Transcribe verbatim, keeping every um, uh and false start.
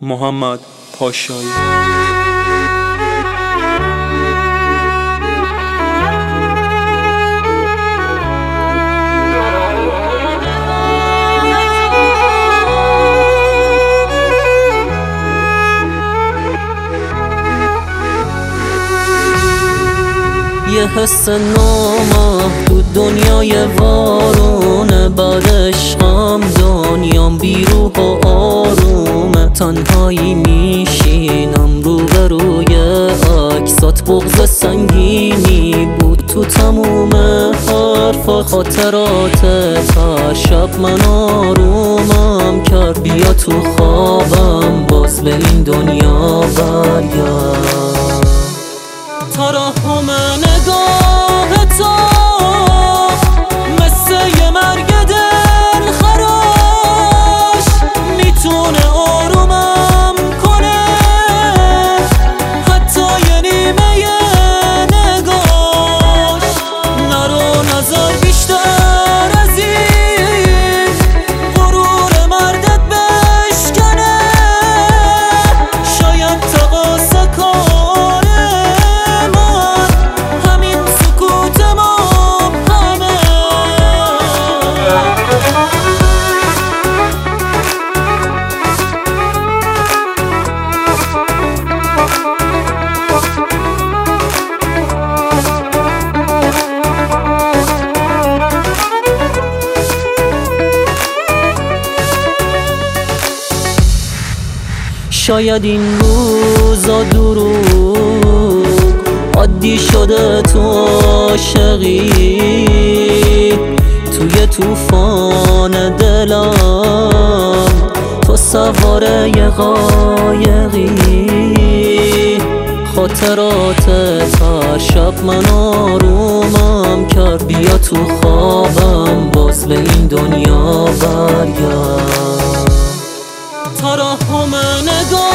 محمد پاشایی. یه حس نامحدود دنیای وارونه، بعد عشقم دنیام بیروح و آرومه. تنهایی میشینم روبروی عکسات، بغض سنگینی بود تو تموم حرفا. خاطراتت هر شب من آرومم کرد، بیا تو خوابم باز به این دنیا برگرد. ترحم نگاه تو مثل یه مرگ دل خراش، میتونه آرومم کنه حتی یه نیمه نگاش. نرو نظر بیشتر از این، غرور مردت بشکنه. شاید تقاصه کار شاید این روزا دروغ عادی شده تو عاشقی، توی طوفان دلم تو سوار یه قایقی. خاطراتت هر شب من آرومم کرد، بیا تو خوابم باز به این دنیا برگرد. ترحم نگاه